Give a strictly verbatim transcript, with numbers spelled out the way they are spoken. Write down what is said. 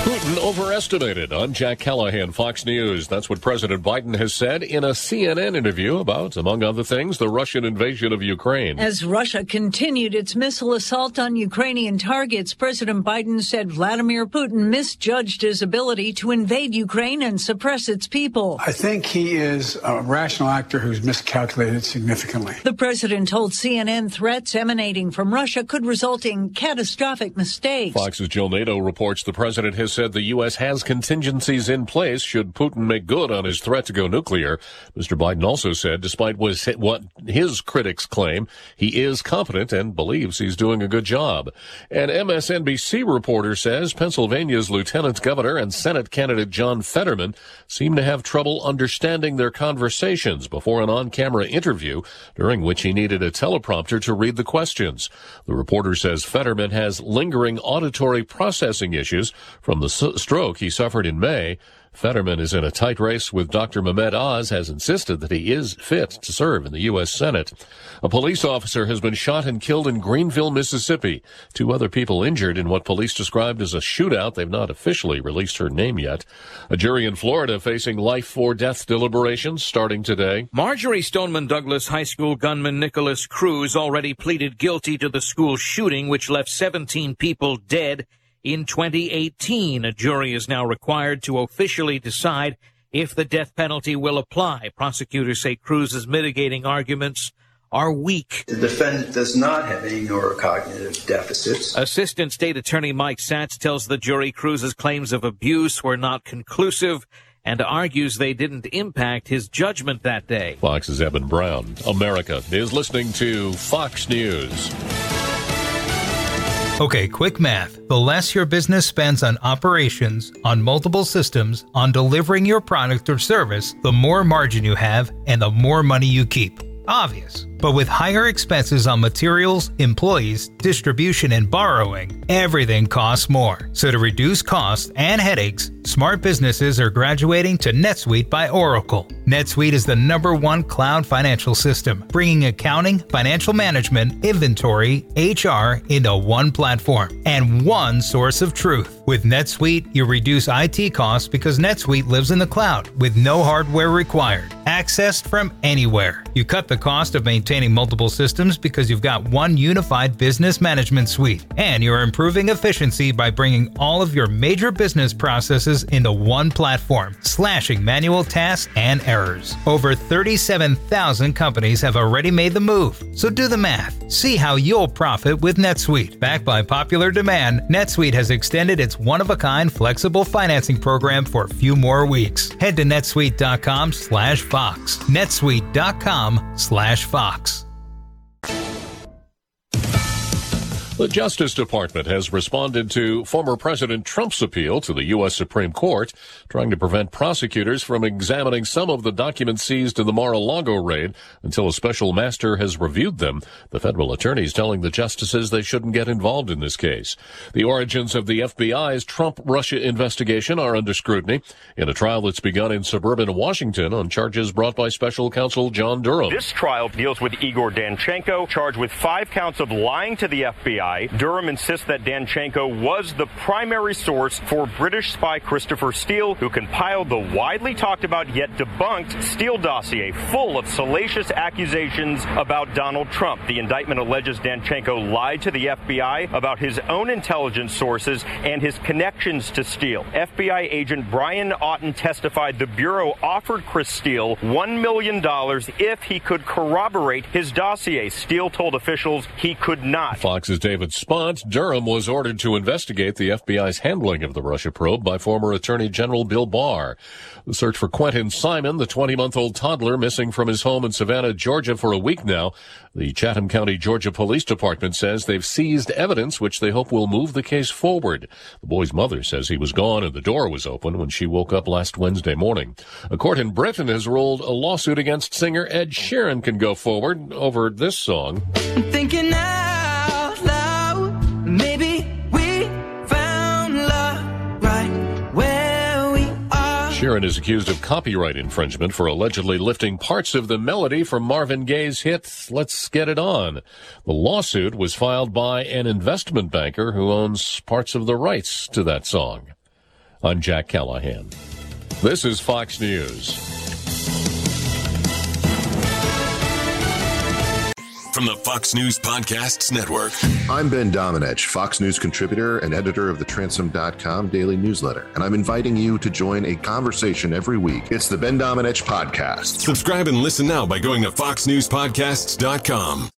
Putin overestimated. I'm Jack Callahan, Fox News. That's what President Biden has said in a C N N interview about, among other things, the Russian invasion of Ukraine. As Russia continued its missile assault on Ukrainian targets, President Biden said Vladimir Putin misjudged his ability to invade Ukraine and suppress its people. I think he is a rational actor who's miscalculated significantly. The president told C N N threats emanating from Russia could result in catastrophic mistakes. Fox's Jill Nato reports the president has said the U S has contingencies in place should Putin make good on his threat to go nuclear. Mister Biden also said, despite what his critics claim, he is confident and believes he's doing a good job. An M S N B C reporter says Pennsylvania's lieutenant governor and Senate candidate John Fetterman seem to have trouble understanding their conversations before an on-camera interview during which he needed a teleprompter to read the questions. The reporter says Fetterman has lingering auditory processing issues from the stroke he suffered in May. Fetterman is in a tight race with Doctor Mehmet Oz, has insisted that he is fit to serve in the U S Senate. A police officer has been shot and killed in Greenville, Mississippi. Two other people injured in what police described as a shootout. They've not officially released her name yet. A jury in Florida facing life or death deliberations starting today. Marjorie Stoneman Douglas High School gunman Nicholas Cruz already pleaded guilty to the school shooting, which left seventeen people dead in twenty eighteen. A jury is now required to officially decide if the death penalty will apply. Prosecutors say Cruz's mitigating arguments are weak. The defendant does not have any neurocognitive deficits. Assistant State Attorney Mike Satz tells the jury Cruz's claims of abuse were not conclusive and argues they didn't impact his judgment that day. Fox's Evan Brown. America is listening to Fox News. Okay, quick math. The less your business spends on operations, on multiple systems, on delivering your product or service, the more margin you have and the more money you keep. Obvious. But with higher expenses on materials, employees, distribution, and borrowing, everything costs more. So to reduce costs and headaches, smart businesses are graduating to NetSuite by Oracle. NetSuite is the number one cloud financial system, bringing accounting, financial management, inventory, H R into one platform and one source of truth. With NetSuite, you reduce I T costs because NetSuite lives in the cloud with no hardware required, accessed from anywhere. You cut the cost of maintaining multiple systems because you've got one unified business management suite, and you're improving efficiency by bringing all of your major business processes into one platform, slashing manual tasks and errors. Over thirty-seven thousand companies have already made the move, so do the math. See how you'll profit with NetSuite. Backed by popular demand, NetSuite has extended its one-of-a-kind flexible financing program for a few more weeks. Head to netsuite.com slash Fox. netsuite.com slash Fox. The Justice Department has responded to former President Trump's appeal to the U S Supreme Court, trying to prevent prosecutors from examining some of the documents seized in the Mar-a-Lago raid until a special master has reviewed them. The federal attorneys telling the justices they shouldn't get involved in this case. The origins of the F B I's Trump-Russia investigation are under scrutiny in a trial that's begun in suburban Washington on charges brought by special counsel John Durham. This trial deals with Igor Danchenko, charged with five counts of lying to the F B I. Durham insists that Danchenko was the primary source for British spy Christopher Steele, who compiled the widely talked about yet debunked Steele dossier full of salacious accusations about Donald Trump. The indictment alleges Danchenko lied to the F B I about his own intelligence sources and his connections to Steele. F B I agent Brian Otten testified the Bureau offered Chris Steele one million dollars if he could corroborate his dossier. Steele told officials he could not. Fox's David Spont. Durham was ordered to investigate the F B I's handling of the Russia probe by former Attorney General Bill Barr. The search for Quentin Simon, the twenty-month-old toddler missing from his home in Savannah, Georgia for a week now. The Chatham County, Georgia Police Department says they've seized evidence which they hope will move the case forward. The boy's mother says he was gone and the door was open when she woke up last Wednesday morning. A court in Britain has ruled a lawsuit against singer Ed Sheeran can go forward over this song. I'm thinking out loud, maybe we found love right where we are. Sheeran is accused of copyright infringement for allegedly lifting parts of the melody from Marvin Gaye's hit, Let's Get It On. The lawsuit was filed by an investment banker who owns parts of the rights to that song. I'm Jack Callahan. This is Fox News. From the Fox News Podcasts Network. I'm Ben Domenech, Fox News contributor and editor of the Transom dot com daily newsletter, and I'm inviting you to join a conversation every week. It's the Ben Domenech Podcast. Subscribe and listen now by going to fox news podcasts dot com.